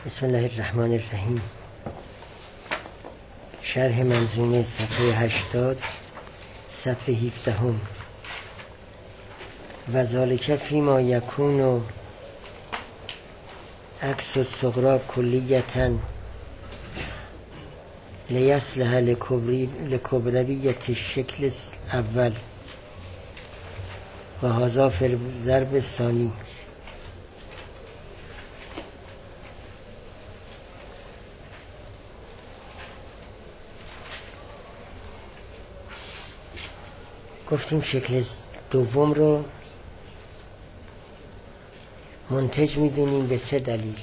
بسم الله الرحمن الرحیم. شرح منظومه صفحه 80 صفحه 17. و ذالک فیما یکون عکس الصغری کلیتا لیصلح لکبرویت الشکل اول و هذا فی الضرب الثانی. گفتیم شکل دوم رو منتج میدونیم به 3 دلیل.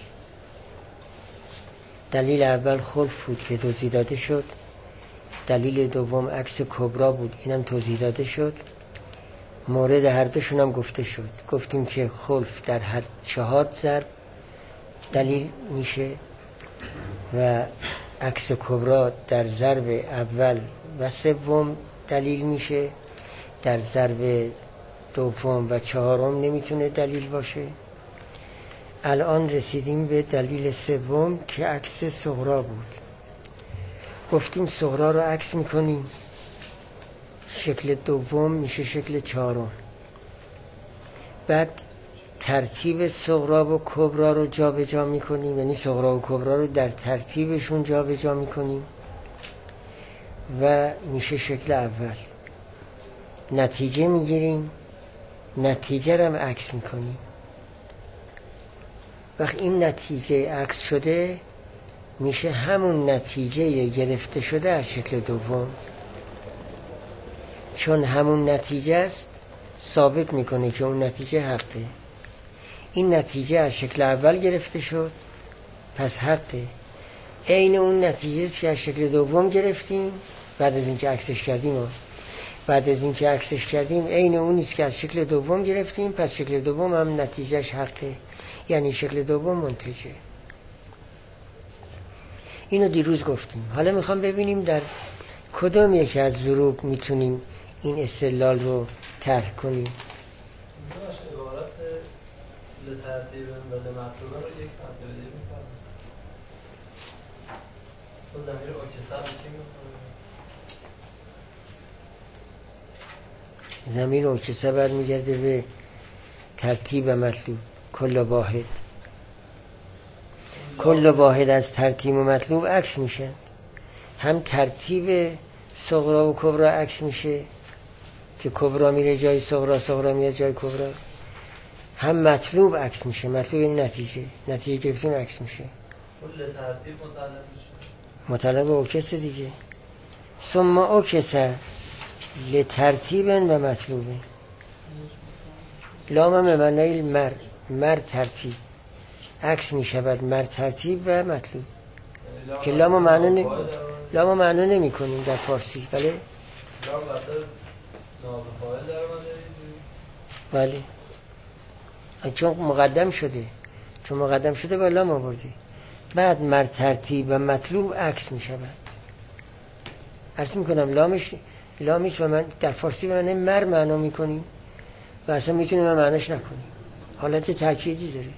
دلیل اول خلف بود که توضیح داده شد. دلیل دوم عکس کبرا بود، اینم توضیح داده شد. مورد هر دوشون هم گفته شد. گفتیم که خلف در هر 4 ضرب دلیل میشه و عکس کبرا در ضرب اول و سوم دلیل میشه. در ضرب دوم و 4م نمیتونه دلیل باشه. الان رسیدیم به دلیل سوم که عکس صغرا بود. گفتیم صغرا رو عکس میکنیم، شکل دوم میشه شکل 4م. بعد ترتیب صغرا و کبرا رو جا به جا میکنیم، یعنی صغرا و کبرا رو در ترتیبشون جا به جا میکنیم و میشه شکل اول. نتیجه میگیریم، نتیجه رو هم عکس میکنیم. وقت این نتیجه عکس شده میشه همون نتیجه گرفته شده از شکل دوم. چون همون نتیجه است ثابت میکنه که اون نتیجه حقه. این نتیجه از شکل اول گرفته شد پس حقه. عین اون نتیجه است که از شکل دوم گرفتیم بعد از اینکه عکسش کردیم. بعد از اینکه عکسش کردیم عین اونیست که از شکل دوم گرفتیم، پس شکل دوم هم نتیجهش حقه، یعنی شکل دوم منتجه. اینو دیروز گفتیم. حالا میخوام ببینیم در کدام یکی از ضروب میتونیم این استدلال رو طرح کنیم. عبارت لترتیب و لمطلوبه رو یک مطلوبه میکنم. تو ضمیر اوکسر کی میکنه؟ ضمیر اوکسر برمیگرده به ترتیب و مطلوب. کل واحد، کل واحد از ترتیب و مطلوب عکس میشه. هم ترتیب صغرا و کبرا عکس میشه که کبرا میره جای صغرا، صغرا میره جای کبرا. هم مطلوب عکس میشه. مطلوب این نتیجه گرفتیم عکس میشه. کل ترتیب مطلب میشه. مطلب اوکس دیگه. ثم اوکس لترتیب و مطلوب. لام به معنای مر ترتیب عکس می شود، مر ترتیب و مطلوب. که لام معنا نمی کنیم در فارسی. بله لام واسه نابفاعل در اومده. بله چون مقدم شده با لام آورده. بعد مر ترتیب و مطلوب عکس می شود. عرض می کنم لامیست و من در فارسی معنی مر معنا می کنیم و اصلا میتونیم معنیش نکنیم. حالت تأکیدی داره.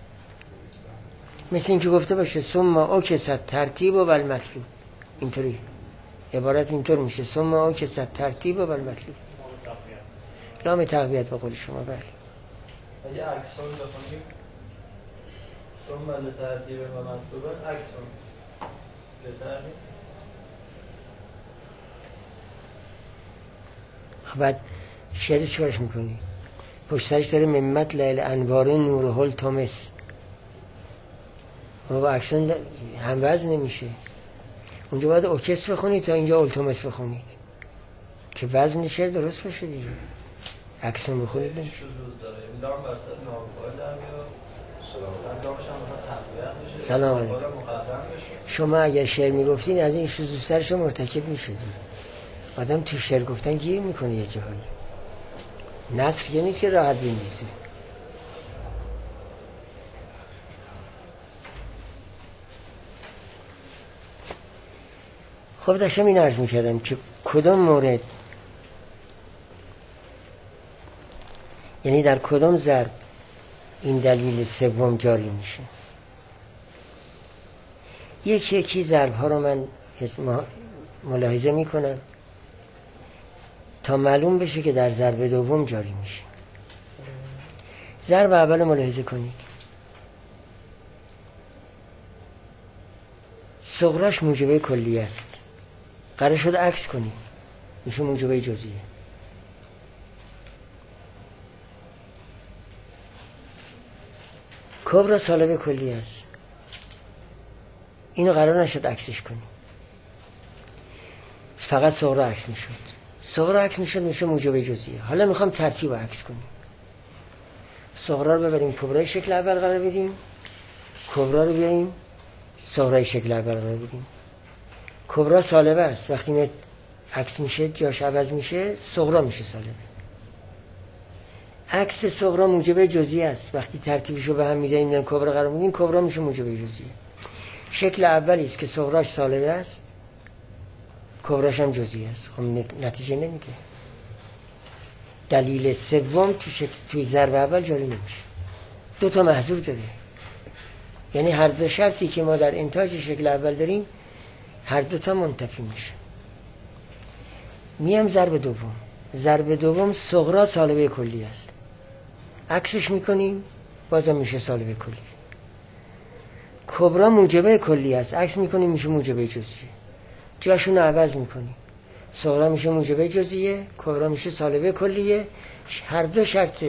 مثل این که گفته باشه ثم اوکست ترتیب و بالمطلوب. اینطوری عبارت اینطور میشه ثم اوکست ترتیب و بالمطلوب. لام تقویت به قول شما. بله اگه عکسون بخونیم ثم لترتیب و مطلوبه عکسون بهتر نیست؟ بعد شعر چیکارش میکنی؟ پشت سرش داره ممت لیل انوار نور هل تومس. ما با اکسون هم وزن نمیشه. اونجا باید اوکس بخونید تا اینجا التمس بخونید که وزن شعر درست بشه دیگه. اکسون بخونید نمیشه. سلام علیکم. شما اگر شعر میگفتین از این شذوذترش رو مرتکب میشدید. آدم تو شعر گفتن گیر میکنه یه جایی. نثر یه نیست که راحت بنویسه. خب داشتم این عرض میکردم که کدام مورد، یعنی در کدام ضرب این دلیل سوم جاری میشه. یکی یکی ضرب ها رو من ملاحظه میکنم تا معلوم بشه که در ضرب دوم جاری میشه. ضرب اول ملاحظه کنید، صغراش موجبه کلی است، قرار شد عکس کنیم میشه موجبه جزئیه. کبرا سالب کلی است، اینو قرار نشد عکسش کنیم، فقط صغرا عکس میشد. صغرا عکس میشد میشه موجبه جزئیه. حالا میخوام ترتیب عکس کنیم، صغرا رو ببریم کبرای شکل اول قرار بدیم، کبرا رو بیاریم صغرای شکل اول قرار بدیم. کبرا سالبه است، وقتی عکس میشه جاش عوض میشه صغرا میشه سالبه. عکس صغرا موجبه جزئی است، وقتی ترتیبشو به هم میزنیم کبرا قرار میدیم کبرا میشه موجبه جزئیه. شکل اولی است که صغراش سالبه است، کبراش هم جزئی است، خب نتیجه نمیده. دلیل سوم توی ضرب اول جاری نمیشه، دو تا محذور داره، یعنی هر دو شرطی که ما در انتاج شکل اول داریم هر دو تا منتفی میشه. میم ضرب دوم، ضرب دوم صغرا سالبه کلی است، عکسش میکنیم بازم میشه سالبه کلی. کبرا موجبه کلی است، عکس میکنیم میشه موجبه جزئیه، جاشون رو عوض میکنیم، صغرا میشه موجبه جزئیه، کبرا میشه سالبه کلیه. هر دو شرط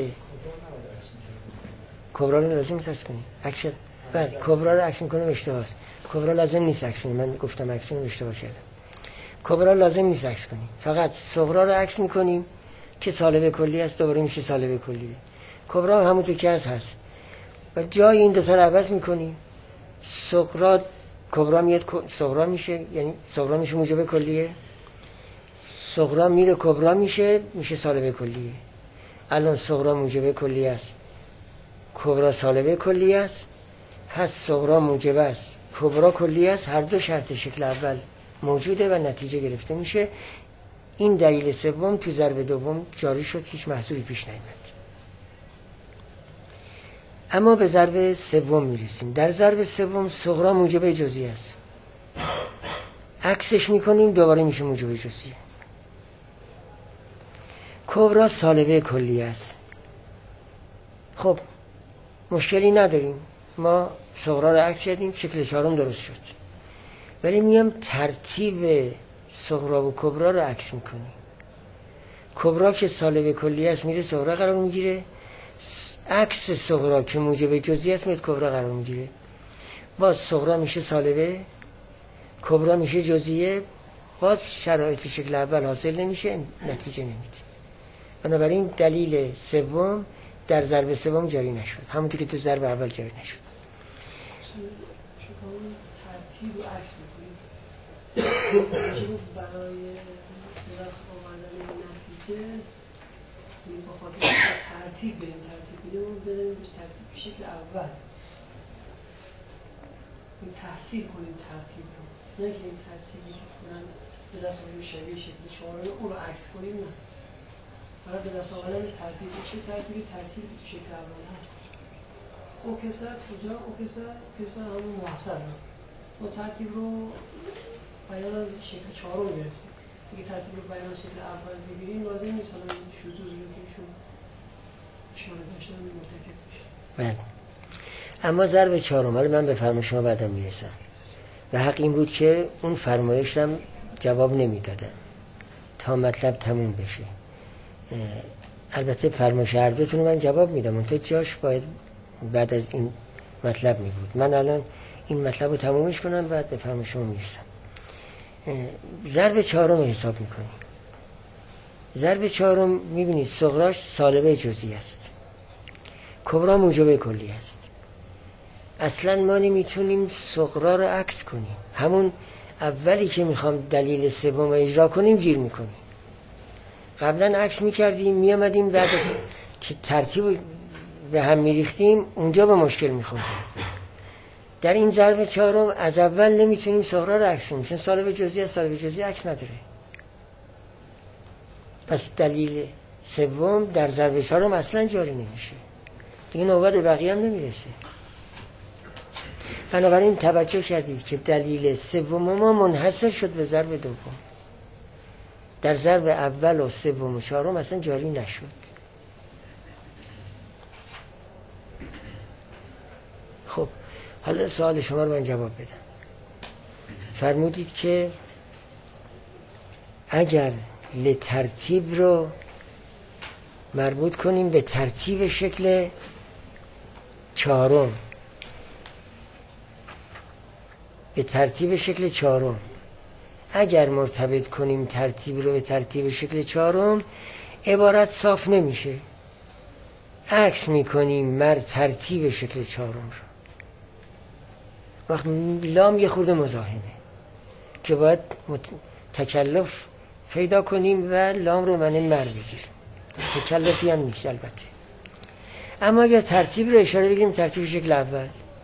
کبرا رو لازم عکس کنیم. عکس بعد کبرا رو عکس میکنیم اشتباه است، کبرا لازم نیست عکس کنیم، من گفتم عکس کنیم اشتباه کردم. کبرا لازم نیست عکس کنیم، فقط صغرا رو عکس میکنیم که سالبه کلی است، دوباره میشه سالبه کلیه. کبرا همونطور که هست و جای این دو تا رو عوض میکنیم، صغرا کبرا میاد صغرا میشه، یعنی صغرا میشه موجبه کلیه، صغرا میره کبرا میشه سالبه کلیه. الان صغرا موجبه کلی است، کبرا سالبه کلی است، پس صغرا موجبه است، کبرا کلی است، هر دو شرط شکل اول موجوده و نتیجه گرفته میشه. این دلیل سوم تو ضرب دوم جاری شد، هیچ محصولی پیش نیامد. اما به ضرب سوم میرسیم. در ضرب سوم صغرا موجبه جزئی است، عکسش میکنیم دوباره میشه موجبه جزئی. کبرا سالبه کلی است، خب مشکلی نداریم، ما صغرا رو عکس کردیم شکل چهارم درست شد، ولی میام ترتیب صغرا و کبرا رو عکس میکنیم. کبرا که سالبه کلی است میره صغرا قرار میگیره، عکس صغرا که موجب جزئی است میاد کبرا قرار میگیره، باز صغرا میشه سالبه، کبرا میشه جزئیه، باز شرایط شکل اول حاصل نمیشه، نتیجه نمیده. بنابراین دلیل سوم در ضرب سوم جاری نشد، همونطور که تو ضرب اول جاری نشد. ترتیب و عکس میکنیم برای دست آوردن نتیجه، با خاطر ترتیب بریم ترتیب شکل اول تحصیل کنیم ترتیب رو، نه که این ترتیبی که کنن به دست آوردن شبیه شکل چهارم اون رو عکس کنیم، نه فقط به دست آوردن ترتیب چه ترتیبی تو شکل اول هست. او کسر کجا؟ او کسر همون محصر رو ما ترتیب رو بیان از شکل چهارم گرفتیم، اگه ترتیب رو بیان از شکل اول بگیریم لازم نیست حالا شذوذ رو که ایشون اشاره داشتن مرتکب بشه. بله، اما ضرب چهارم رو من به فرمایش شما بعدم میرسم و حق این بود که اون فرمایشم جواب نمیدادم تا مطلب تموم بشه. البته فرمایش هر دوتون رو من جواب میدم، اون تو جاش باید بعد از این مطلب می بود. من الان این مطلب رو تمومش کنم بعد به فرمایش شما میرسم. ضرب چهارم حساب میکنیم. ضرب چهارم میبینید صغراش سالبه جزئی است، کبرا موجبه کلی است. اصلا ما نمیتونیم صغرا رو عکس کنیم، همون اولی که میخوام دلیل سوم اجرا کنیم گیر میکنیم. قبلا عکس میکردیم میامدیم بعد از که ترتیب به هم میریختیم اونجا به مشکل میخوردیم. در این ضرب چهارم از اول نمیتونیم صغرا رو عکس کنیم، چون سالب جزئی است، سالب جزئی عکس نداره. پس دلیل سوم در ضرب چهارم اصلا جاری نمیشه، دیگه نوبت بقیه هم نمیرسه. بنابراین توجه کردید که دلیل سوم ما منحصر شد به ضرب دوم، در ضرب اول و سوم و چهارم اصلا جاری نشد. خب حالا سوال شما رو من جواب بدم. فرمودید که اگر لترتیب رو مربوط کنیم به ترتیب شکل چهارم، به ترتیب شکل چهارم اگر مرتبط کنیم ترتیب رو به ترتیب شکل چهارم، عبارت صاف نمیشه، عکس میکنیم مر ترتیب شکل چهارم رو. وقت لام یه خورده مزاحمه که باید تکلف پیدا کنیم و لام رو معنی مر بگیریم، تکلفی هم نیست البته. اما اگر ترتیب رو اشاره بگیریم ترتیب شکل اول،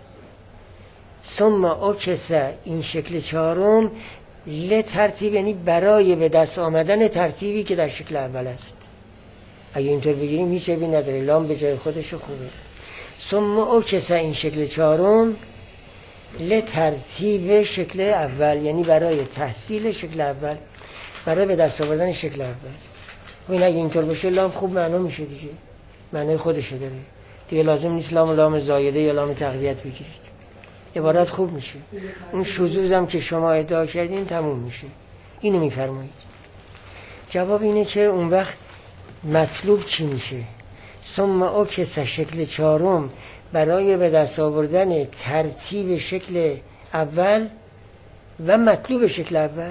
ثم اکسه این شکل چهارم، ل ترتیب یعنی برای به دست آمدن ترتیبی که در شکل اول است. اگه اینطور بگیریم هیچ عیبی نداره، لام به جای خودش خوبه. ثم اکسه این شکل چهارم، ل ترتیب شکل اول یعنی برای تحصیل شکل اول، برای به دست آوردن شکل اول. و این اگه اینطور باشه لام خوب معنا میشه دیگه، معنای خودشه داره دیگه، لازم نیست لام زایده یا لام تقویت بگیرید، عبارت خوب میشه. اون شذوذم که شما ادعا کردین تموم میشه. اینو میفرمایید. جواب اینه که اون وقت مطلوب چی میشه؟ ثم اکسه شکل چهارم برای به دست آوردن ترتیب شکل اول و مطلوب شکل اول.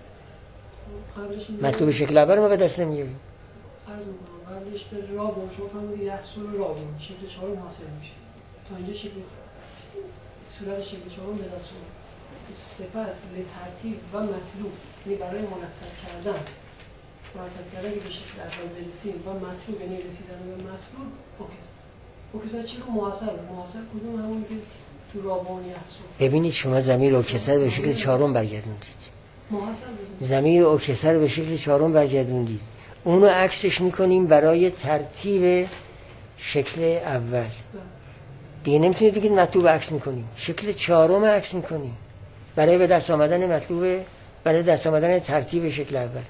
مطلوب شکل اول ما به دست نمیاریم. قبلش به رابون شما فرمودید یحصل رابون شکل چهارم حاصل میشه، تا اینجا شکل صورت شکل چهارم به دست اومد. سپس لترتیب و مطلوب یعنی برای مرتب کردن که به شکل اول برسیم و مطلوب یعنی رسیدن به مطلوب اکسه چی رو محاصر کدوم همون که تو رابون یحصل. ببینید شما ضمیر اکسه به شکل چهارم برگردوندید، ضمیر اکسه به شکل چهارم برگردوندید، اونو عکسش میکنیم برای ترتیب شکل اول. دیگه نمیتونید بگید مطلوب عکس میکنیم، شکل چهارم عکس میکنیم برای به دست آمدن مطلوب، برای دست آمدن ترتیب شکل اول.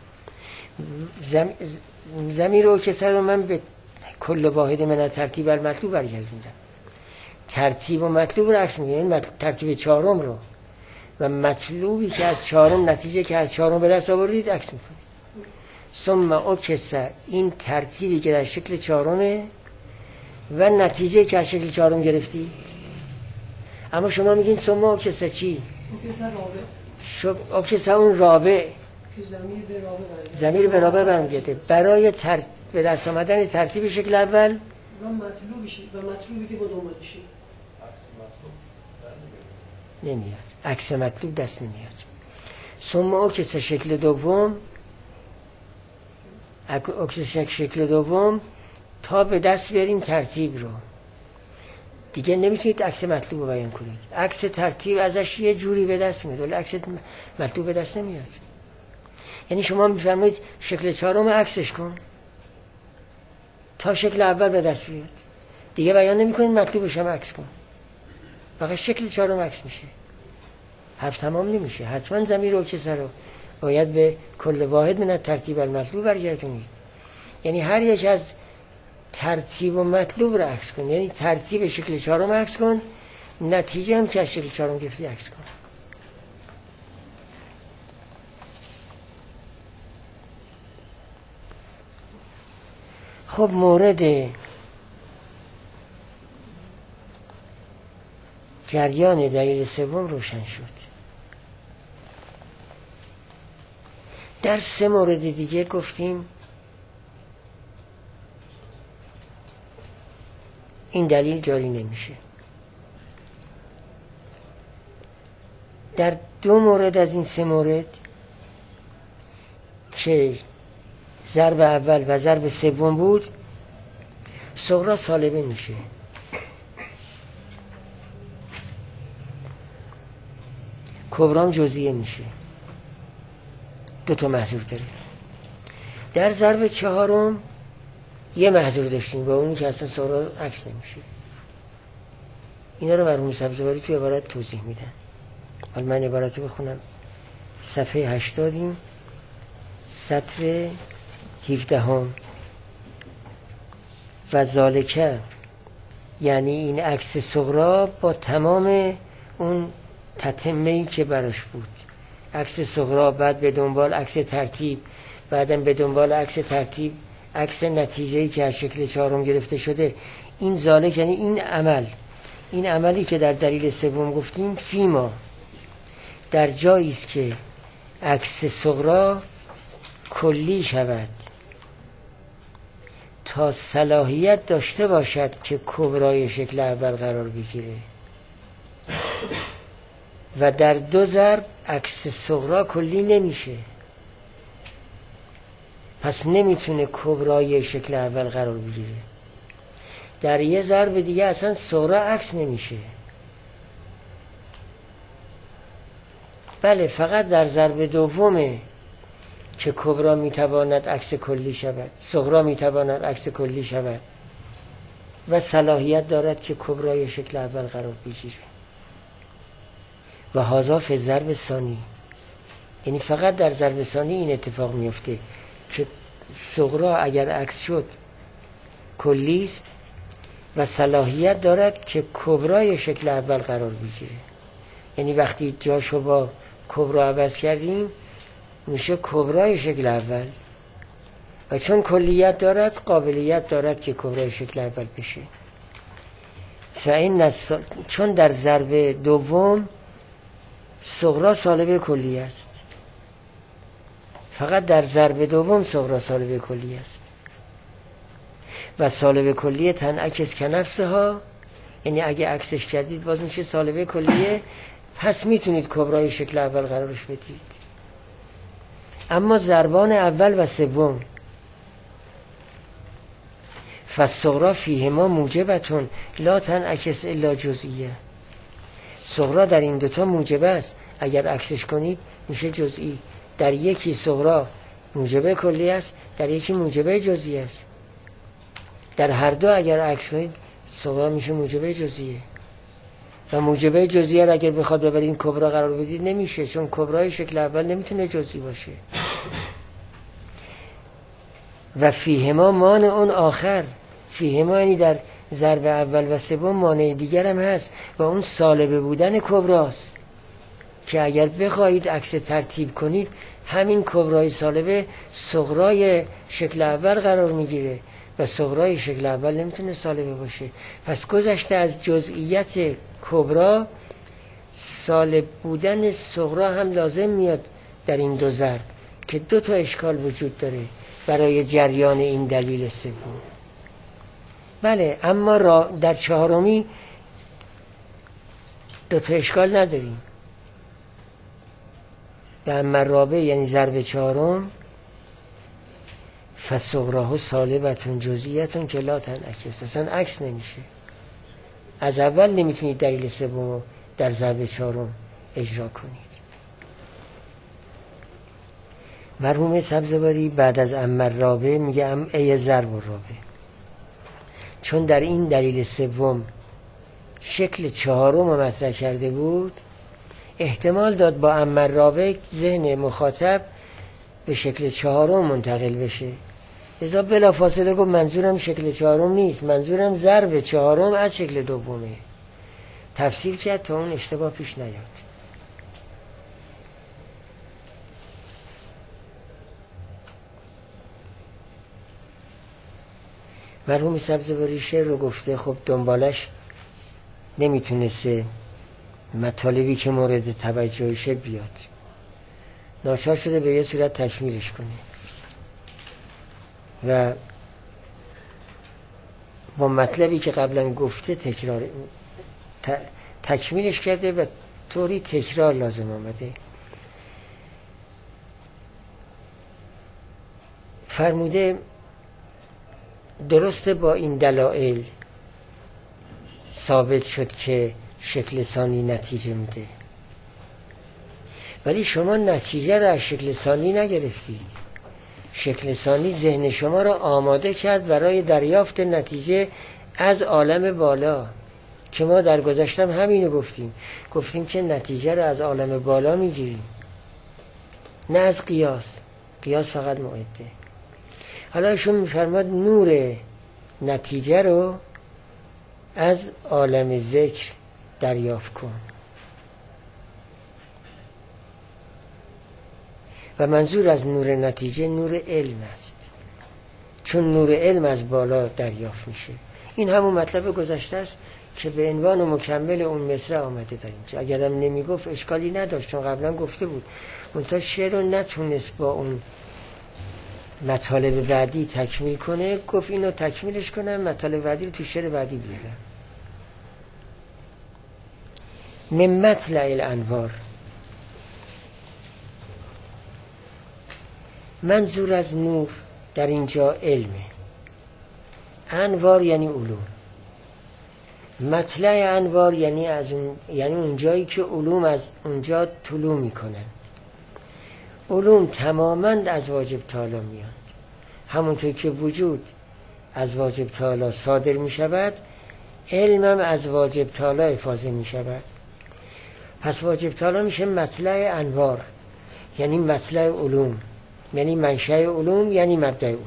ضمیر اکسه رو من به کل واحد من ترتیب المطلوب برگردوندم. ترتیب و مطلوب رو عکس میکنیم، یعنی ترتیب چهارم رو و مطلوبی که از چهارم، نتیجه که از چهارم به دست آوردید عکس میکنید. ثم اکسه این ترتیبی که در شکل چهارمه و نتیجه که از شکل چهارم گرفتید. اما شما میگین ثم اکسه چی؟ اکسه اون رابع، ضمیر به رابع برمیگرده برای به دست آمدن ترتیب شکل اول و مطلوبی که با دنبالشه نمیاد، عکس مطلوب دست نمیاد. ثم اکسه شکل دوم، اکسه شکل دوم تا به دست بیاریم ترتیب رو. دیگه نمیتونید عکس مطلوب رو بیان کنید، عکس ترتیب ازش یه جوری به دست میاد ولی عکس مطلوب به دست نمیاد. یعنی شما میفرمایید شکل چهارم عکسش کن تا شکل اول به دست بیاد، دیگه بیان نمیکنید مطلوبش هم عکس کن، فقط شکل چهارم عکس میشه. حرف تمام نمیشه. حتما ضمیر اکسه رو باید به کل واحد من ترتیب المطلوب برگردونید، یعنی هر یک از ترتیب و مطلوب رو عکس کن، یعنی ترتیب شکل چهارم عکس کن، نتیجه هم که از شکل چهارم گرفتی عکس کن. خب مورد جریان دلیل سوم روشن شد. در 3 مورد دیگه گفتیم این دلیل جاری نمیشه. در 2 مورد از این 3 مورد که ضرب اول و ضرب سوم بود، صغرا سالبه میشه. کبرام جزئیه میشه. 2 تا محذور داره. در ضرب چهارم یه محذور داشتیم با اونی که اصلا صغرا عکس نمیشه. اینا رو مرحوم سبزواری توی عبارت توضیح میدن. حالا من عبارت رو بخونم. صفحه 80 سطر 17 و ذالکه، یعنی این عکس صغرا با تمام اون تتمه‌ای که براش بود، عکس صغرا، بعد به دنبال عکس ترتیب، بعدم به دنبال عکس ترتیب عکس نتیجه‌ای که از شکل چهارم گرفته شده. این ذالک یعنی این عملی که در دلیل سوم گفتیم، فیما، در جایی است که عکس صغرا کلی شود تا صلاحیت داشته باشد که کبرای شکل اول قرار بگیره، و در دو ضرب عکس صغرا کلی نمیشه، پس نمیتونه کبرای شکل اول قرار بگیره. در یه ضرب دیگه اصلا صغرا عکس نمیشه. بله، فقط در ضرب دومه که کبرا میتواند عکس کلی شود، صغرا میتواند عکس کلی شود و صلاحیت دارد که کبرای شکل اول قرار بگیره. و هذا فی ضرب ثانی، یعنی فقط در ضرب ثانی این اتفاق میفته که صغرا اگر عکس شد کلی است و صلاحیت دارد که کبرای شکل اول قرار بگیره. یعنی وقتی جاشو با کبرا عوض کردیم میشه کبرای شکل اول، و چون کلیت دارد قابلیت دارد که کبرای شکل اول بشه. چون در ضرب دوم صغرا سالب کلی است، فقط در ضرب دوم صغرا سالب کلی است و سالب کلیه تنعکس کنفسها، یعنی اگه عکسش کردید باز میشه سالب کلیه، پس میتونید کبرای شکل اول قرارش بدید. اما ضربان اول و سوم فالصغرا فیهما موجبتون لا تنعکس الا جزئیه، صغرا در این دوتا موجبه است، اگر عکسش کنید میشه جزئی. در یکی صغرا موجبه کلی است، در یکی موجبه جزئی است. در هر دو اگر عکس کنید صغرا میشه موجبه جزئیه، و موجبه جزئیه را اگر بخواد ببرین کبرا قرار بدید نمیشه، چون کبرای شکل اول نمیتونه جزئی باشه. و فیهما مانع اون آخر، فیهما یعنی در ضرب اول و سوم مانع دیگر هم هست و اون سالب بودن کبراست، که اگر بخواهید عکس ترتیب کنید همین کبرای سالبه صغرای شکل اول قرار میگیره و صغرای شکل اول نمیتونه سالبه باشه. پس گذشته از جزئیت کبرا، سالب بودن صغرا هم لازم میاد در این دو ضرب، که دو تا اشکال وجود داره برای جریان این دلیل سوم. بله، اما در چهارمی دو تا اشکال نداریم. و اما رابع یعنی ضرب چهارم فصغراه سالبتون جزئیتون که لا تنعکس، اصلا عکس نمیشه. از اول نمیتونید دلیل سوم در ضرب چهارم اجرا کنید. مرحوم سبزواری بعد از اما رابع میگه ای ضرب رابع، چون در این دلیل سوم شکل چهارم رو مطرح کرده بود، احتمال داد با اما رابع ذهن مخاطب به شکل چهارم منتقل بشه. لذا بلا فاصله گفت منظورم شکل چهارم نیست، منظورم ضرب چهارم از شکل دومه. تفسیر کرد تا اون اشتباه پیش نیاد. مرحوم سبزواری شعر رو گفته، خب دنبالش نمیتونسته مطالبی که مورد توجهشه بیاد، ناچار شده به یه صورت تکمیلش کنه و با مطلبی که قبلا گفته تکمیلش کرده و طوری تکرار لازم آمده. فرموده درسته با این دلایل ثابت شد که شکل ثانی نتیجه میده، ولی شما نتیجه را از شکل ثانی نگرفتید. شکل ثانی ذهن شما را آماده کرد برای دریافت نتیجه از عالم بالا، که ما در گذشتم همینو گفتیم که نتیجه رو از عالم بالا میگیریم، نه از قیاس فقط معده. حالا ایشون میفرماد نور نتیجه رو از عالم ذکر دریافت کن. و منظور از نور نتیجه نور علم است، چون نور علم از بالا دریافت میشه. این همون مطلب گذشته است که به عنوان مکمل اون مصرع آمده در اینجا. اگرم نمیگفت اشکالی نداشت، چون قبلا گفته بود، منتها شعر رو نتونست با اون مطالب بعدی تکمیل کنه، گفت اینو تکمیلش کنم، مطالب بعدی رو تو شعر بعدی بیارم. من مطلع الانوار، منظور از نور در اینجا علمه. انوار یعنی علوم. مطلع انوار یعنی اون جایی که علوم از اونجا طلوع میکنند. علوم تماماً از واجب تعالی میاد. همونطور که وجود از واجب تعالی صادر میشود، علمم از واجب تعالی افاضه میشود. پس واجب تعالی میشه مطلع انوار، یعنی مطلع علوم، یعنی منشأ علوم، یعنی مبدأ علوم.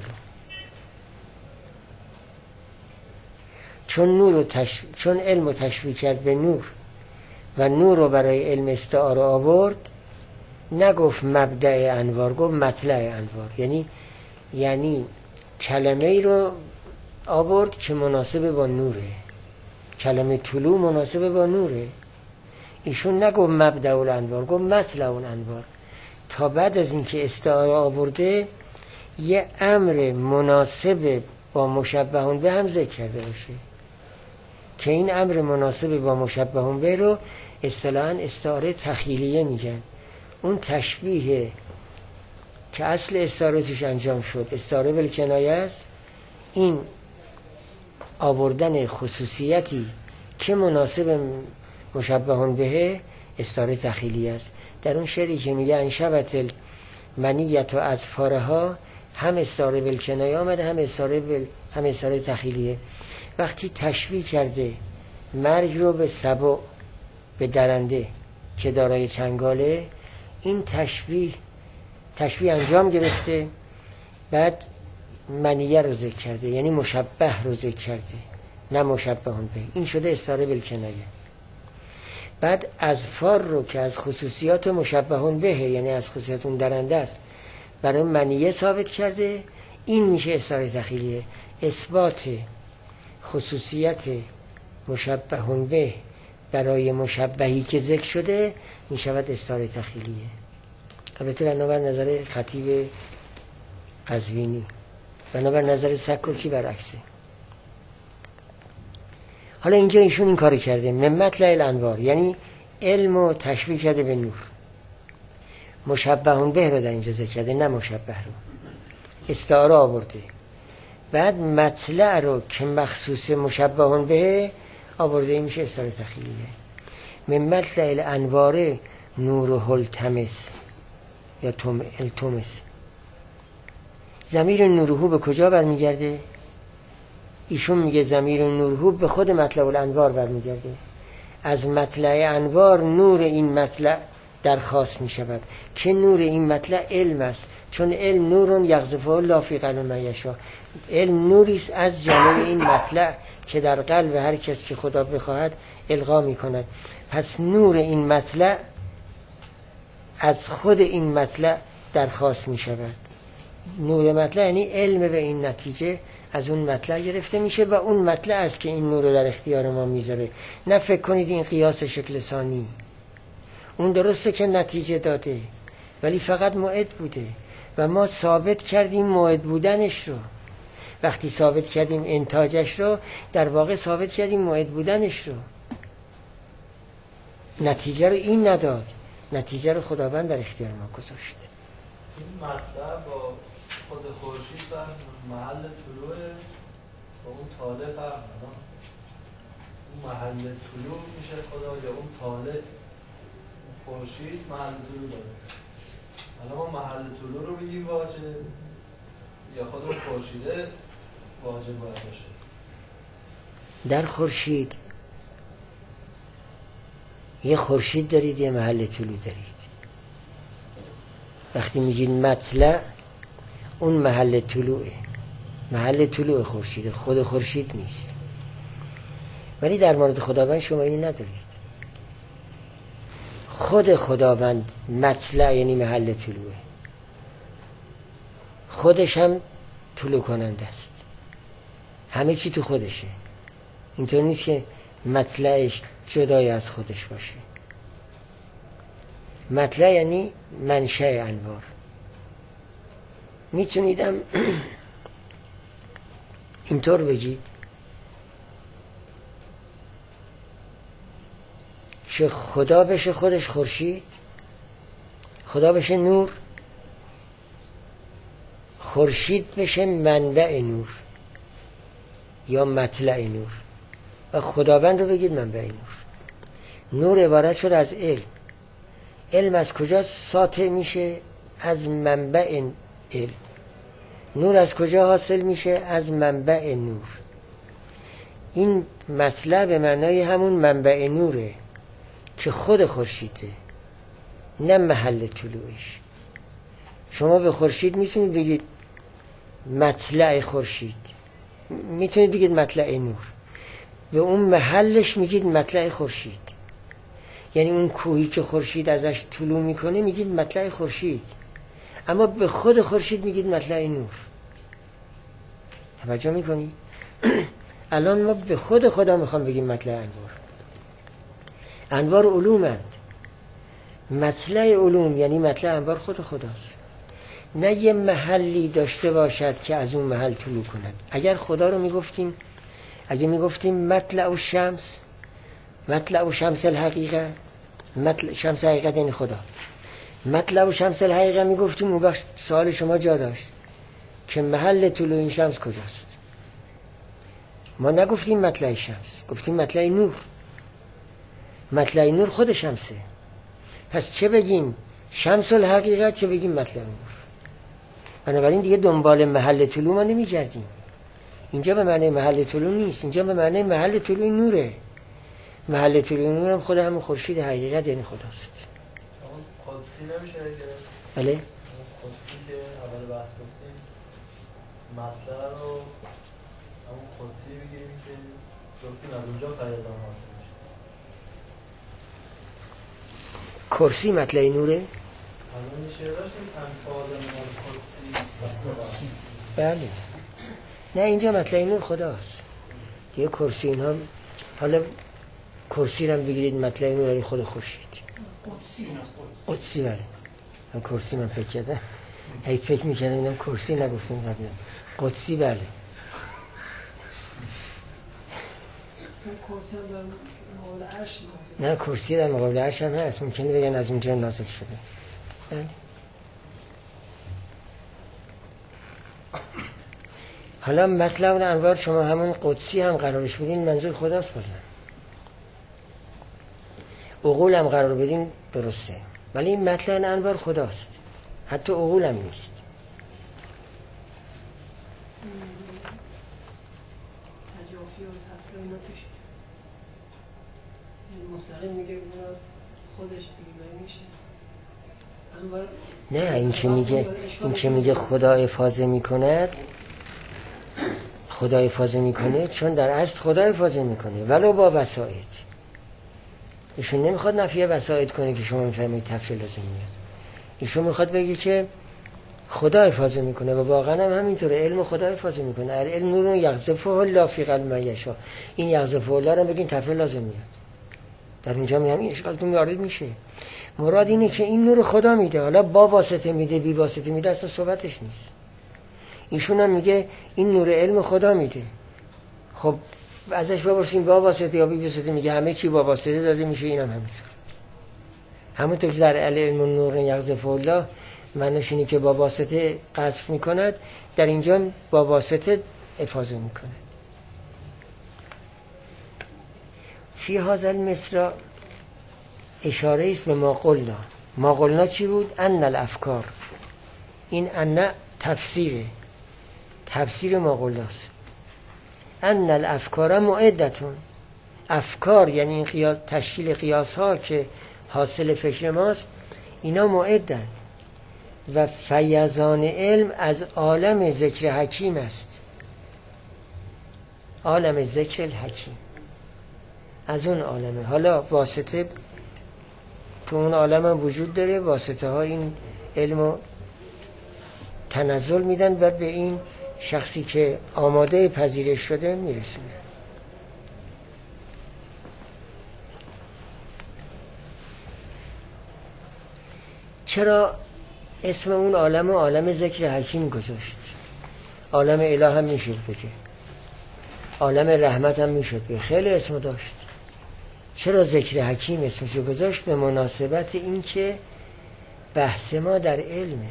چون علم رو تشبیه کرد به نور و نور رو برای علم استعاره آورد، نگفت مبدأ انوار، گفت مطلع انوار. یعنی کلمه ای رو آورد که مناسب با نوره. کلمه طلوع مناسب با نوره. ایشون نگفت مبدأ الانوار، گفت مطلع الانوار. تا بعد از اینکه استعاره آورده یه امر مناسب با مشبه به هم ذکر کرده باشه، که این امر مناسب با مشبه به رو اصطلاحاً استعاره تخیلیه میگن. اون تشبیه که اصل استعاره توش انجام شد استعاره بالکنایه است، این آوردن خصوصیتی که مناسب مشبه به استعاره تخیلیه است. در اون شعری که میگه انشبت المنیت و اظفارها، هم استعاره بالکنایه آمده، هم استعاره تخیلیه. وقتی تشبیه کرده مرگ رو به سبع، به درنده که دارای چنگاله، این تشبیه انجام گرفته، بعد منیه رو ذکر کرده، یعنی مشبه رو ذکر کرده، نه مشبه به. این شده استعاره بالکنایه. بعد اظفار رو که از خصوصیات مشبه به، یعنی از خصوصیات اون درنده است، برای منیه ثابت کرده. این میشه استعاره تخیلیه. اثبات خصوصیت مشبه به برای مشبهی که ذکر شده میشود استعاره تخیلیه. البته بنابر نظر خطیب قزوینی، بنابر نظر سکوکی برعکسه. حالا اینجا ایشون این کاری کرده، من مطلع الانوار، یعنی علم رو تشبیه کرده به نور. مشبه به رو در اینجا ذکر کرده، نه مشبه رو. استعاره آورده. بعد مطلع رو که مخصوص مشبه به آورده، این میشه استعاره تخیلیه. من مطلع الانوار نور التمس یا التمس. ضمیر نورهو به کجا برمیگرده؟ ایشون میگه ضمیر نورهو به خود مطلع الانوار برمیگرده. از مطلع انوار نور این مطلع درخواست میشود که نور این مطلع علم است، چون علم نورون یغذفه الله فی قلب من یشاء. علم نوریست از جانب این مطلع که در قلب هر کس که خدا بخواهد القا میکند. پس نور این مطلع از خود این مطلع درخواست میشود. نور مطلع یعنی علم به این نتیجه از اون مطلع گرفته میشه و اون مطلع است که این نور رو در اختیار ما میذاره. نه فکر کنید این قیاس شکل ثانی، اون درسته که نتیجه داده ولی فقط موعد بوده و ما ثابت کردیم موعد بودنش رو. وقتی ثابت کردیم انتاجش رو، در واقع ثابت کردیم موعد بودنش رو. نتیجه رو این نداد، نتیجه رو خداوند در اختیار ما گذاشت. این مطلب با خود خورشید و محل طلوع با اون طالع فرق نداره. اون محل طلوع میشه خدا یا اون طالع خورشید محل طلوع داره. حالا ما محل طلوع رو بگیم واجب یا خود اون خورشیده واجب باید باشه؟ در خورشید یه خورشید دارید، یه محل طلوع دارید. وقتی میگید مطلع، اون محل طلوعه، محل طلوع خورشید، خود خورشید نیست. ولی در مورد خداوند شما اینو ندارید. خود خداوند مطلع یعنی محل طلوعه، خودش هم طلوع کننده است، همه چی تو خودشه. اینطور نیست که مطلعش جدای از خودش باشه. مطلع یعنی منشأ انوار. میتونیدم اینطور بگید که خدا بشه خودش خورشید، خدا بشه نور، خورشید بشه منبع نور یا مطلع نور، و خداوند رو بگید منبع نور. نور عبارت شد از علم. علم از کجا ساطع میشه؟ از منبع علم. نور از کجا حاصل میشه؟ از منبع نور. این مطلع به معنای همون منبع نوره که خود خورشیده، نه محل طلوعش. شما به خورشید میتونید بگید مطلع خورشید، میتونید بگید مطلع نور، به اون محلش میگید مطلع خورشید. یعنی اون کوهی که خورشید ازش طلوع میکنه میگید مطلع خورشید، اما به خود خورشید میگید مطلع نور. توجه میکنی؟ الان ما به خود خدا میخوام بگیم مطلع انوار. انوار علومند. مطلع علوم یعنی مطلع انوار خود خداست، نه یه محلی داشته باشد که از اون محل طلوع کند. اگر خدا رو میگفتیم، اگه میگفتیم مطلع و شمس، مطلع و شمس الحقیقه، مطلع شمس حقیقت یعنی خدا، مطلع و شمس الحقیقه میگفتیم، اون وقت سوال شما جا داشت که محل طلوع این شمس کجاست. ما نگفتیم مطلع شمس، گفتیم مطلع نور. مطلع نور خود شمسه. پس چه بگیم شمس الحقیقت، چه بگیم مطلع نور. بنابراین دیگه دنبال محل طلوع ما نمیگردیم. اینجا به معنی محل طلوع نیست، اینجا به معنی محل طلوع نوره. محل طلوع نور هم خود همون خورشید حقیقت یعنی خداست. اون قدسی نمیشه که؟ بله؟ اون قدسی که اول بحث گفتیم مطلع رو همون قدسی بگیریم که گفتیم از اونجا فیضان حاصل میشه. کرسی مطلع نوره؟ الان میشه داشتیم انفاظ من قدسی. بله. نه اینجا مطلع نور خداست. دیگه کرسی اینها، حالا کرسی رو هم بگیرید مطلع نور خود خورشید. قدسی بله. من کرسی من فکر کردم، هی فکر میکردم اینم کرسی نگفتیم قبلا. قدسی بله. نه کرسی در مقابل عرش هم هست، ممکنه بگن از اونجا نازل شده. بله. حالا مطلع انوار شما همون قدسی هم قرارش بدین منظور خداست بازن. عقول هم قرار بدین درسته، ولی این مطلع انوار خداست، حتی عقول هم نیست. نه این که میگه خدا افاضه میکند، خدا افاضه میکنه چون در اصل خدا افاضه میکنه ولو با وسائط. ایشون نمیخواد نفی وسائط کنه که شما میفهمید تفصیل لازم میاد. ایشون میخواد بگه که خدا افاضه میکنه و واقعا هم همینطوره. علم خدا افاضه میکنه. علم نور یغزفه الله فی قلب من یشاء. این یغزفه الله رو بگین تفصیل لازم میاد. در اینجا همین اشکالتون وارد میشه. مراد اینه که این نور خدا میده، حالا با واسطه میده بی واسطه میده اصلا صحبتش نیست. ایشون هم میگه این نور علم خدا میده. خب ازش بپرسیم با واسطه یا بی واسطه، میگه همه چی با واسطه داده میشه. اینم همینطور. همونطور که در علم نور یغزف الله معنیش اینه که با واسطه قذف میکند، در اینجا با واسطه افاضه میکنه. فی هذا المصرع اشاره است به ما قلنا. ما قلنا چی بود؟ ان الافکار. این ان تفسیره، تفسیر ما قلناست. ان الافکار معدتون، افکار یعنی این قیاس، تشکیل قیاس ها که حاصل فکر ماست، اینا معدند و فیضان علم از عالم ذکر حکیم است. عالم ذکر الحکیم از اون عالمه. حالا واسطه تو اون عالم هم وجود داره، واسطه ها این علمو تنزل میدن و به این شخصی که آماده پذیرش شده میرسونه. چرا اسم اون عالم و عالم ذکر حکیم گذاشت؟ عالم اله هم میشد بگه، عالم رحمت هم میشد بگه، خیلی اسم داشت. چرا ذکر حکیم اسمشو گذاشت؟ به مناسبت این که بحث ما در علمه،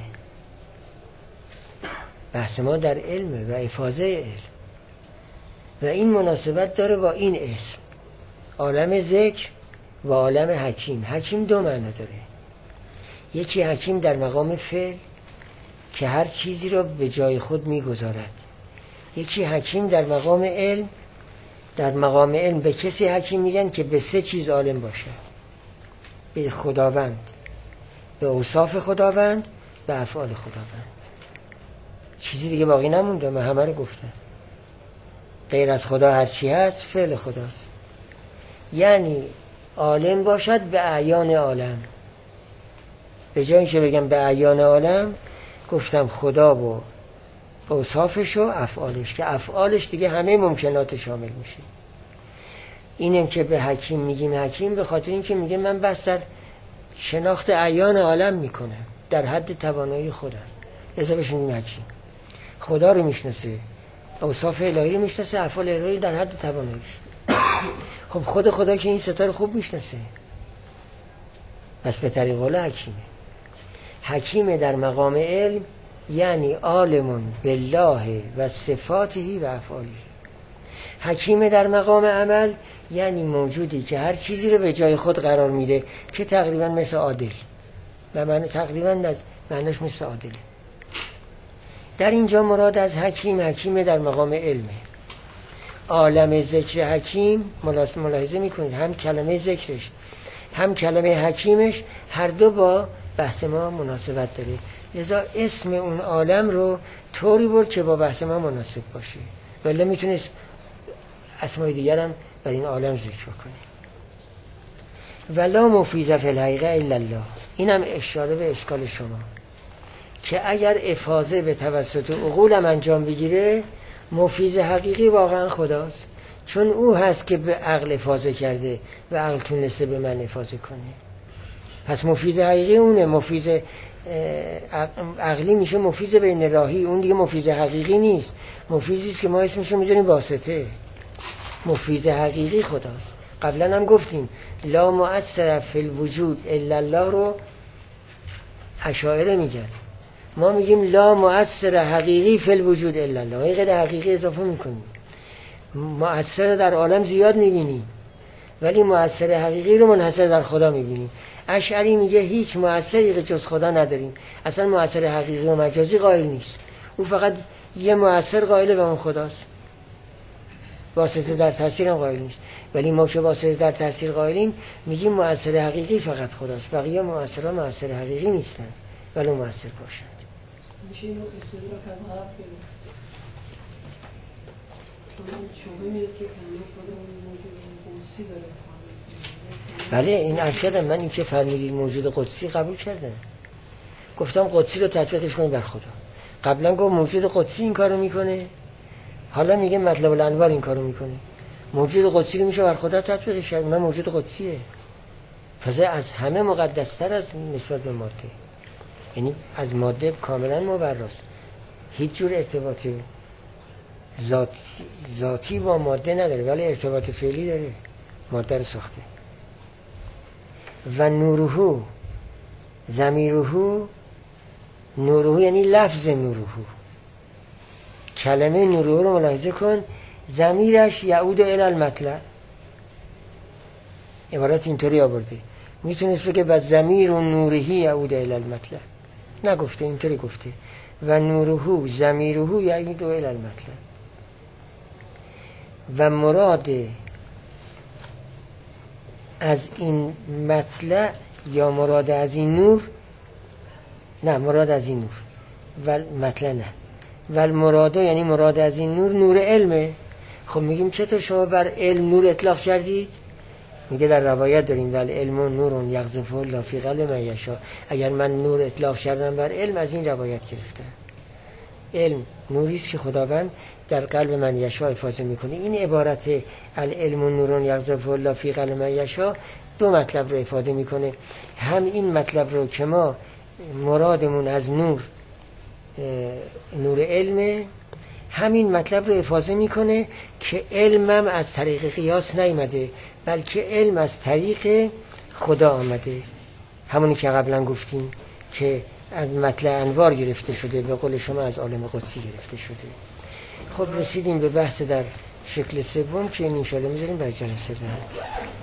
بحث ما در علمه و افاضه علم و این مناسبت داره با این اسم عالم ذکر و عالم حکیم. حکیم دو معنی داره، یکی حکیم در مقام فعل که هر چیزی را به جای خود میگذارد، یکی حکیم در مقام علم. در مقام علم به کسی حکیم میگن که به سه چیز عالم باشد: به خداوند، به اوصاف خداوند، به افعال خداوند. چیزی دیگه باقی نمونده، من همه رو گفتم. غیر از خدا هر چی هست فعل خداست. یعنی عالم باشد به اعیان عالم. به جای اینکه بگم به اعیان عالم، گفتم خدا و اوصافش و افعالش، که افعالش دیگه همه ممکنات شامل میشه. اینم که به حکیم میگیم حکیم به خاطر اینکه میگه من بس در شناخت اعیان عالم میکنم در حد توانایی خودم، لذا بهش میگیم حکیم. خدا رو میشناسه، اوصاف الهی رو میشناسه، افعال الهی در حد تواناییش. خب خدا که این ستا رو خوب میشناسه، پس به طریق قول حکیمه. حکیم در مقام علم یعنی عالم بالله و صفاته و افعاله. حکیم در مقام عمل یعنی موجودی که هر چیزی رو به جای خود قرار میده، که تقریبا مثل عادل و من تقریبا معناش مثل عادله. در اینجا مراد از حکیم در مقام علمه. عالم ذکر حکیم ملاحظه میکنید هم کلمه ذکرش هم کلمه حکیمش هر دو با بحث ما مناسبت داره، لذا اسم اون عالم رو طوری برد که با بحث ما مناسب باشه، ولی میتونست اسمای دیگر هم بر این عالم ذکر کنه. ولا مفیض فی الحقیقه الا الله. اینم اشاره به اشکال شما که اگر افاضه به توسط عقولم انجام بگیره، مفیض حقیقی واقعا خداست، چون او هست که به عقل افاضه کرده و عقل تونسته به من افاضه کنه. پس مفیض حقیقی اونه. مفیض عقلی میشه مفیض بین راهی، اون دیگه مفیض حقیقی نیست، مفیضی است که ما اسمشو میذاریم واسطه. مفیض حقیقی خداست. قبلا هم گفتیم لا مؤثر فی الوجود الا الله رو اشاعره میگن، ما میگیم لا مؤثر حقیقی فی الوجود الا الله. این قید حقیقی اضافه میکنیم. مؤثر در عالم زیاد میبینیم ولی مؤثر حقیقی رو منحصر در خدا میبینیم. اشعری میگه هیچ مؤثری جز خدا نداریم، اصلا مؤثر حقیقی و مجازی قائل نیست، او فقط یه مؤثر قائله و اون خداست، واسطه در تاثیر هم قائل نیست. ولی ما که واسطه در تاثیر قائلیم میگیم مؤثر حقیقی فقط خداست، بقیه مؤثرها مؤثر حقیقی نیستن ولی مؤثر باشند. میشه اینو استدراک از غرب کنیم، چون شبه میاد که کلمه خودمون موجود قدسی داره. بله این عرض کردم من این که فرمودید موجود قدسی قبول کردم، گفتم قدسی رو تطبیقش کنید بر خدا. قبلا گفت موجود قدسی این کارو میکنه، حالا میگه مطلب الانوار این کارو میکنه. موجود قدسی رو میشه بر خدا تطبیقش کرد، اونم موجود قدسیه، تازه از همه مقدستر از نسبت به ماده، یعنی از ماده کاملا مبراست، هیچ جور ارتباط ذاتی با ماده نداره ولی ارتباط فعلی داره، ماده رو ساخته. و نوره ضمیره، نوره یعنی لفظ نوره، کلمه نوره رو ملاحظه کن، ضمیرش یعود الی المطلع. عبارت اینطوری آورده، میتونست بگه و ضمیر و نورهی یعود الی المطلع، نگفته، اینطوری گفته و نوره ضمیره یعود الی المطلع. و مراد از این مطلع یا مراد از این نور، نه مراد از این نور ول مطلع نه ول مراده، یعنی مراد از این نور نور علمه. خب میگیم چطور شما بر علم نور اطلاق کردید؟ میگه در روایت داریم ول علم نور یقذف الله فی قلب من یشاء. اگر من نور اطلاق کردم بر علم، از این روایت گرفتم. علم نوری است که خداوند در قلب من یشاء افاضه میکنه. این عبارت العلم نور یقذف الله فی قلب من یشاء دو مطلب رو افاده میکنه. هم این مطلب رو که ما مرادمون از نور علمه، همین مطلب رو افاضه میکنه که علمم از طریق قیاس نیامده، بلکه علم از طریق خدا آمده. همونی که قبلا گفتیم که از مطلع انوار گرفته شده، به قول شما از عالم قدسی گرفته شده. خب رسیدیم به بحث در شکل سوم که این انشاءالله میذاریم برای جلسه بعد.